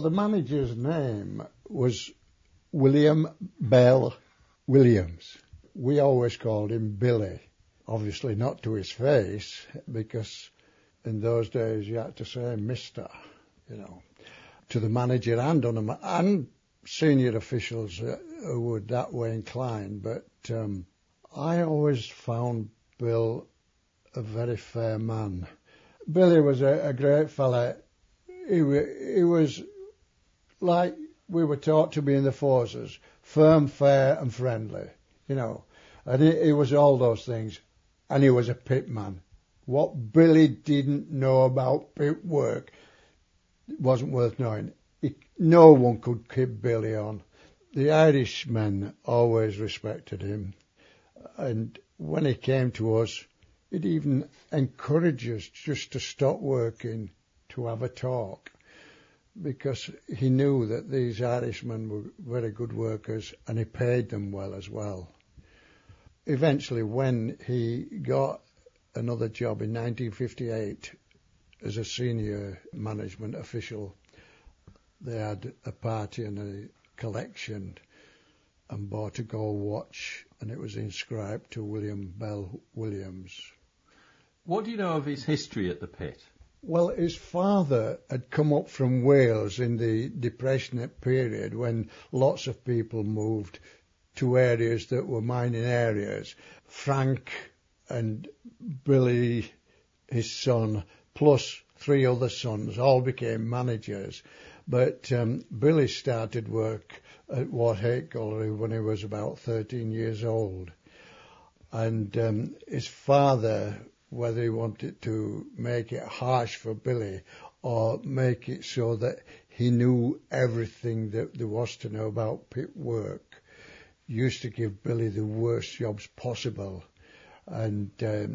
The manager's name was William Bell Williams. We always called him Billy. Obviously not to his face, because in those days you had to say Mr., to the manager and senior officials who were that way inclined. But I always found Bill a very fair man. Billy was a great fella. He was like we were taught to be in the forces, firm, fair and friendly, and he was all those things, and he was a pit man. What Billy didn't know about pit work wasn't worth knowing. No one could keep Billy on. The Irishmen always respected him, and when he came to us, he'd even encourage us just to stop working to have a talk, because he knew that these Irishmen were very good workers and he paid them well as well. Eventually, when he got another job in 1958 as a senior management official, they had a party and a collection and bought a gold watch, and it was inscribed to William Bell Williams. What do you know of his history at the pit? Well, his father had come up from Wales in the Depression period when lots of people moved to areas that were mining areas. Frank and Billy, his son, plus 3 other sons, all became managers. But Billy started work at Wathake Colliery when he was about 13 years old. And his father, whether he wanted to make it harsh for Billy or make it so that he knew everything that there was to know about pit work, used to give Billy the worst jobs possible. And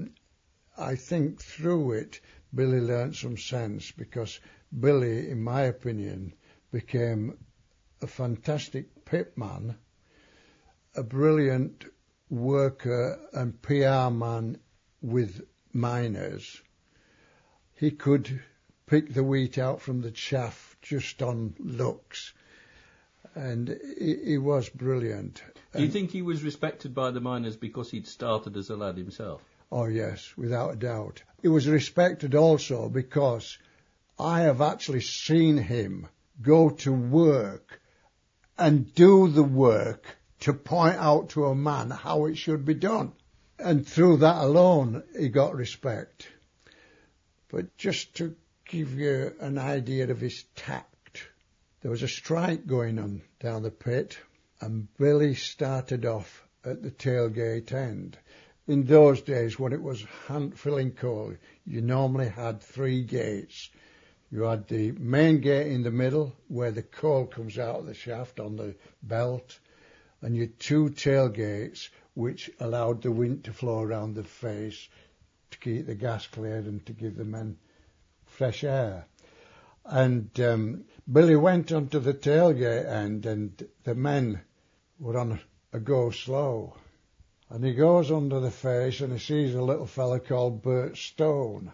I think through it, Billy learned some sense, because Billy, in my opinion, became a fantastic pit man, a brilliant worker and PR man with miners. He could pick the wheat out from the chaff just on looks, and he was brilliant. Do you think he was respected by the miners because he'd started as a lad himself? Oh yes, without a doubt. He was respected also because I have actually seen him go to work and do the work to point out to a man how it should be done. And through that alone, he got respect. But just to give you an idea of his tact, there was a strike going on down the pit, and Billy started off at the tailgate end. In those days, when it was hand-filling coal, you normally had 3 gates. You had the main gate in the middle, where the coal comes out of the shaft on the belt, and your 2 tailgates, which allowed the wind to flow around the face to keep the gas cleared and to give the men fresh air. And Billy went onto the tailgate end, and the men were on a go slow. And he goes under the face and he sees a little fella called Bert Stone.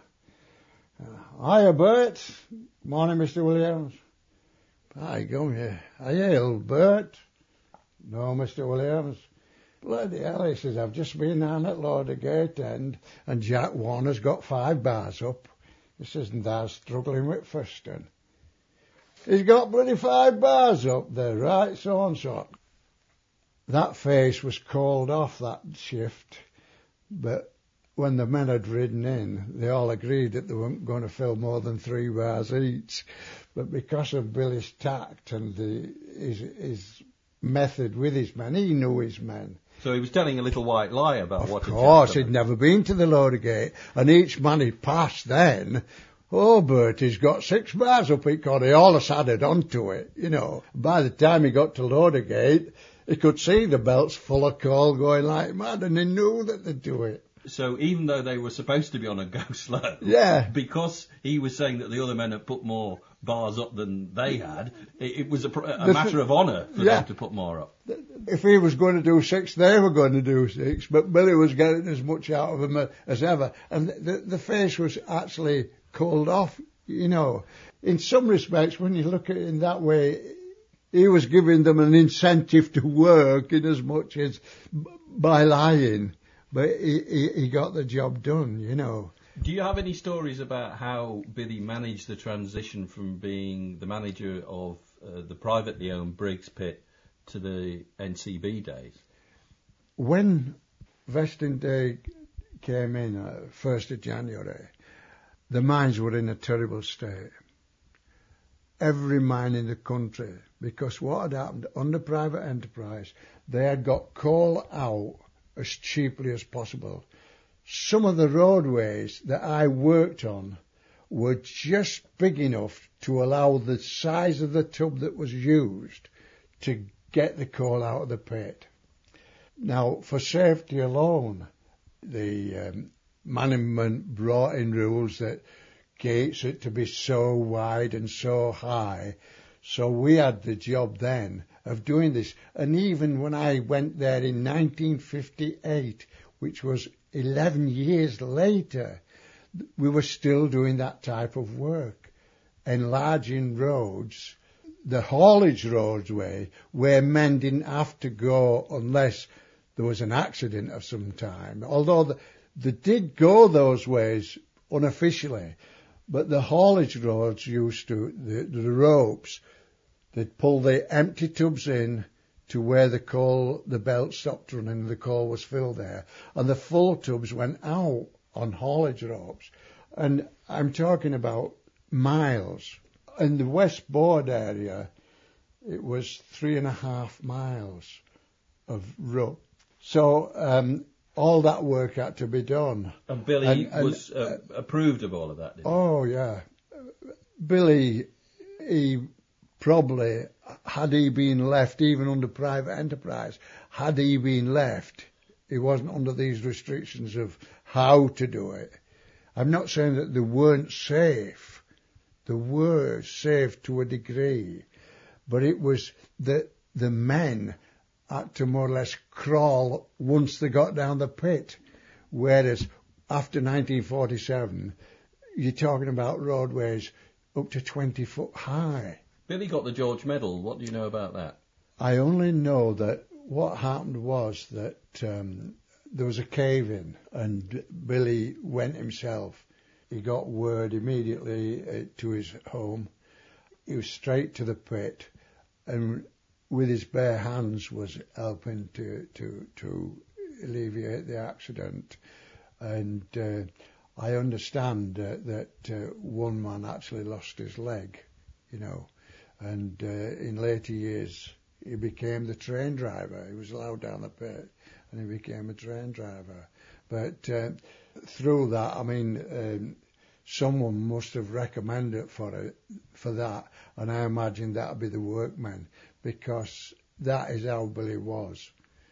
Hiya, Bert. Morning, Mr. Williams. Hi, come here. Are you ill, Bert? No, Mr. Williams. Bloody hell, he says, I've just been down at Laudergate end and Jack Warner's got 5 bars up. He says, and I'm struggling with Furston. He's got bloody 5 bars up there, right, so and so. That face was called off that shift, but when the men had ridden in, they all agreed that they weren't going to fill more than 3 bars each. But because of Billy's tact and his method with his men, he knew his men. So he was telling a little white lie about what had happened. Of course, he'd never been to the Laudergate, and each man he passed then, oh, Bert, he's got 6 bars up it, because he always added onto it, By the time he got to Laudergate, he could see the belts full of coal going like mad, and he knew that they'd do it. So even though they were supposed to be on a go slow, yeah, because he was saying that the other men had put more bars up than they had, it was a matter of honour for them to put more up. If he was going to do 6, they were going to do 6, but Billy was getting as much out of them as ever. And the face was actually called off You know, in some respects, when you look at it in that way, he was giving them an incentive to work in as much as by lying, but he got the job done, you know. Do you have any stories about how Billy managed the transition from being the manager of the privately owned Briggs pit to the NCB days? When Vesting Day came in, 1st of January, the mines were in a terrible state. Every mine in the country, because what had happened under private enterprise, they had got coal out as cheaply as possible. Some of the roadways that I worked on were just big enough to allow the size of the tub that was used to get the coal out of the pit. Now, for safety alone, the management brought in rules that gates had to be so wide and so high. So we had the job then of doing this. And even when I went there in 1958, which was 11 years later, we were still doing that type of work, enlarging roads, the haulage roadway, where men didn't have to go unless there was an accident of some time. Although they did go those ways unofficially, but the haulage roads used to, the ropes, they'd pull the empty tubs in to where the belt stopped running, the coal was filled there, and the full tubs went out on haulage ropes. And I'm talking about miles. In the West Board area, it was 3.5 miles of rope. So all that work had to be done. And Billy was approved of all of that, didn't he? Oh, yeah. Billy, he probably, had he been left, even under private enterprise, had he been left, he wasn't under these restrictions of how to do it. I'm not saying that they weren't safe. They were safe to a degree. But it was that the men had to more or less crawl once they got down the pit. Whereas after 1947, you're talking about roadways up to 20 foot high. Billy got the George Medal. What do you know about that? I only know that what happened was that there was a cave-in and Billy went himself. He got word immediately to his home. He was straight to the pit and with his bare hands was helping to alleviate the accident. And I understand that one man actually lost his leg, you know, and in later years he became the train driver. He was allowed down the pit and he became a train driver. But through that, I mean, someone must have recommended for that, and I imagine that would be the workmen, because that is how Billy was.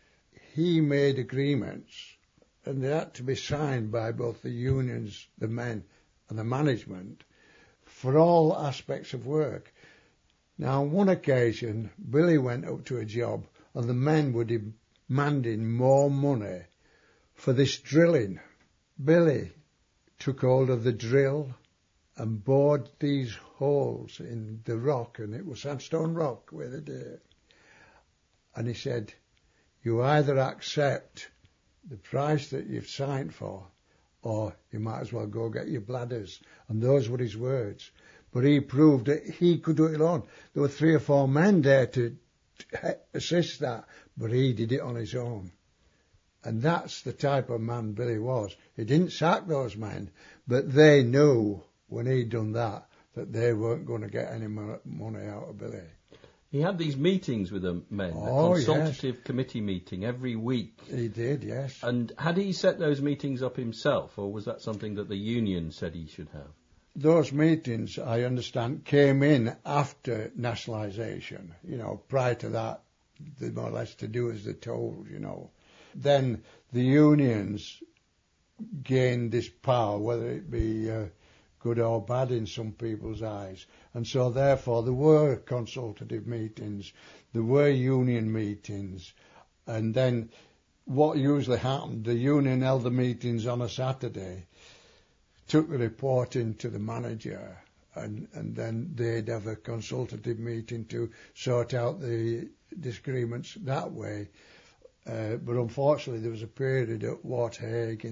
He made agreements, and they had to be signed by both the unions, the men, and the management for all aspects of work. Now, on one occasion, Billy went up to a job, and the men were demanding more money for this drilling. Billy took hold of the drill and bored these holes in the rock, and it was sandstone rock where they did it. And he said, you either accept the price that you've signed for, or you might as well go get your bladders. And those were his words. But he proved that he could do it alone. There were 3 or 4 men there to assist that, but he did it on his own. And that's the type of man Billy was. He didn't sack those men, but they knew when he'd done that they weren't going to get any money out of Billy. He had these meetings with the men, a consultative committee meeting every week. He did, yes. And had he set those meetings up himself, or was that something that the union said he should have? Those meetings, I understand, came in after nationalisation. You know, prior to that, they more or less to do as they're told, you know. Then the unions gained this power, whether it be good or bad in some people's eyes. And so therefore there were consultative meetings, there were union meetings, and then what usually happened, the union held the meetings on a Saturday, took the report in to the manager, and then they'd have a consultative meeting to sort out the disagreements that way. But unfortunately, there was a period at Wart Hague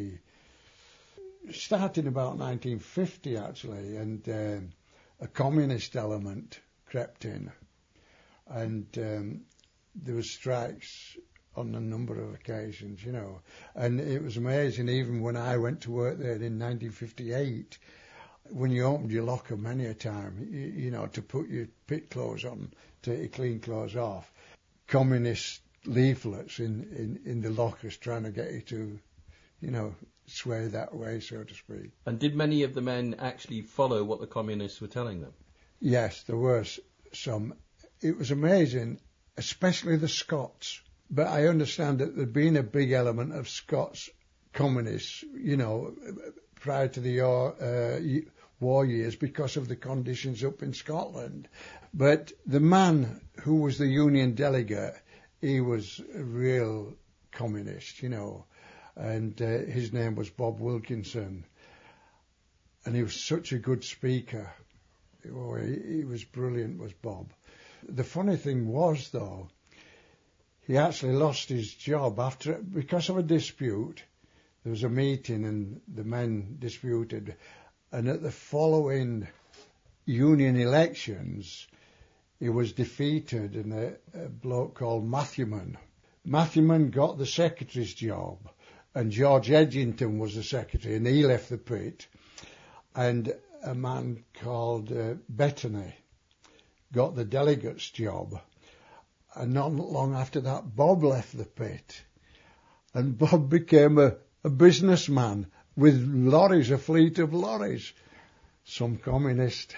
starting about 1950 actually, and a communist element crept in, and there were strikes on a number of occasions, and it was amazing. Even when I went to work there in 1958, when you opened your locker many a time, to put your pit clothes on, take your clean clothes off, communist leaflets in the lockers trying to get you to, sway that way, so to speak. And did many of the men actually follow what the communists were telling them? Yes, there were some. It was amazing, especially the Scots. But I understand that there'd been a big element of Scots communists, prior to the war years because of the conditions up in Scotland. But the man who was the Union delegate, he was a real communist, and his name was Bob Wilkinson, and he was such a good speaker. Oh, he was brilliant, was Bob. The funny thing was, though, he actually lost his job because of a dispute. There was a meeting and the men disputed, and at the following union elections, he was defeated, and a bloke called Matthewman. Matthewman got the secretary's job, and George Edgington was the secretary, and he left the pit. And a man called Bettany got the delegate's job. And not long after that, Bob left the pit. And Bob became a businessman with lorries, a fleet of lorries. Some communist.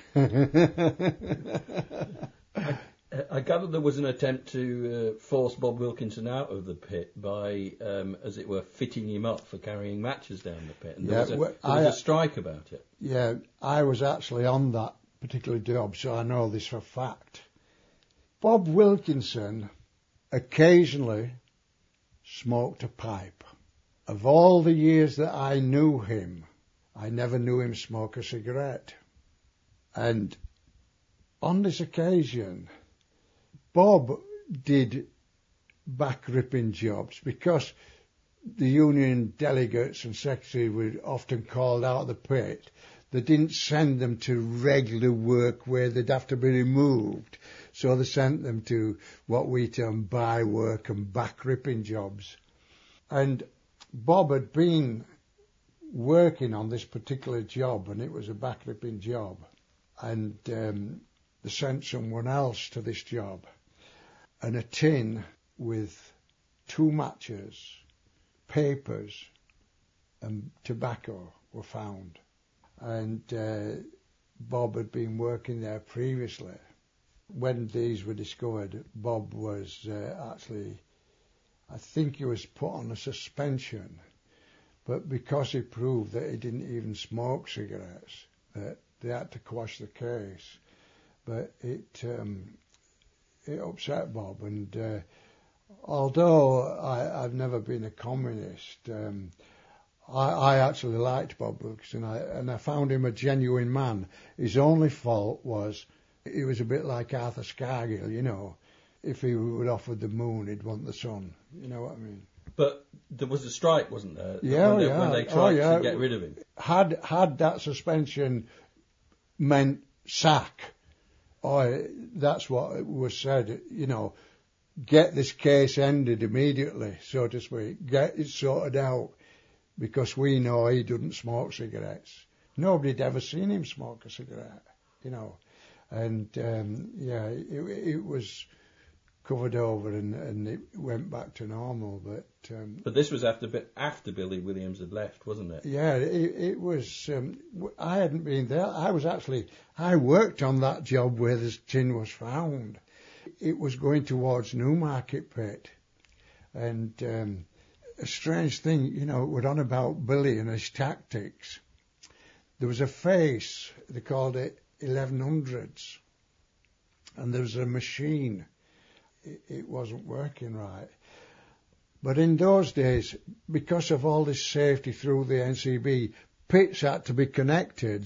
I gather there was an attempt to force Bob Wilkinson out of the pit by, as it were, fitting him up for carrying matches down the pit. And there was a strike about it. Yeah, I was actually on that particular job, so I know this for a fact. Bob Wilkinson occasionally smoked a pipe. Of all the years that I knew him, I never knew him smoke a cigarette. And on this occasion, Bob did back-ripping jobs because the union delegates and secretary were often called out of the pit. They didn't send them to regular work where they'd have to be removed. So they sent them to what we term by work and back-ripping jobs. And Bob had been working on this particular job, and it was a back-ripping job. And they sent someone else to this job. And a tin with 2 matches, papers, and tobacco were found. And Bob had been working there previously. When these were discovered, Bob was actually, I think he was put on a suspension, but because he proved that he didn't even smoke cigarettes, that they had to quash the case. But it upset Bob, and although I've never been a communist, I actually liked Bob Wilkinson, and I found him a genuine man. His only fault was he was a bit like Arthur Scargill, If he were offered the moon, he'd want the sun. You know what I mean? But there was a strike, wasn't there? Yeah, when they tried to get rid of him. Had that suspension meant sack, that's what was said, get this case ended immediately, so to speak, get it sorted out, because we know he didn't smoke cigarettes. Nobody'd ever seen him smoke a cigarette, and it was covered over and it went back to normal. But this was after Billy Williams had left, wasn't it? Yeah, it was. I hadn't been there. I worked on that job where this tin was found. It was going towards Newmarket Pit, and a strange thing, we're on about Billy and his tactics. There was a face, they called it 1100s, and there was a machine. It wasn't working right. But in those days, because of all this safety through the NCB, pits had to be connected,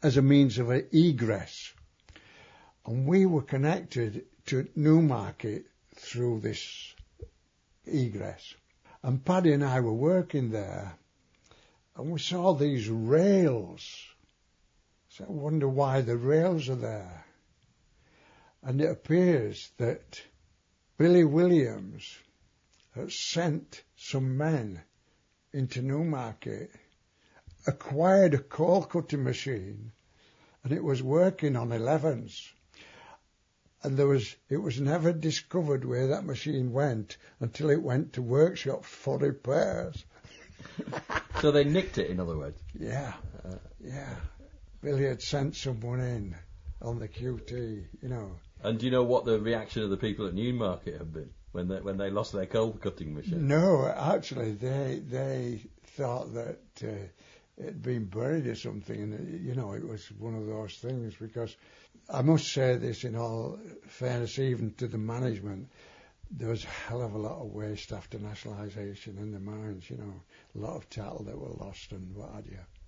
as a means of egress. And we were connected to Newmarket through this egress. And Paddy and I were working there, and we saw these rails. So I wonder why the rails are there. And it appears that Billy Williams had sent some men into Newmarket, acquired a coal cutting machine, and it was working on 11s. And it was never discovered where that machine went until it went to workshops for repairs. So they nicked it, in other words? Yeah. Billy had sent someone in on the QT, you know. And do you know what the reaction of the people at Newmarket have been when they lost their coal cutting machine? No, actually, they thought that it had been buried or something, and you know, it was one of those things. Because I must say this in all fairness, even to the management, there was a hell of a lot of waste after nationalisation in the mines. You know, a lot of cattle that were lost and what have you.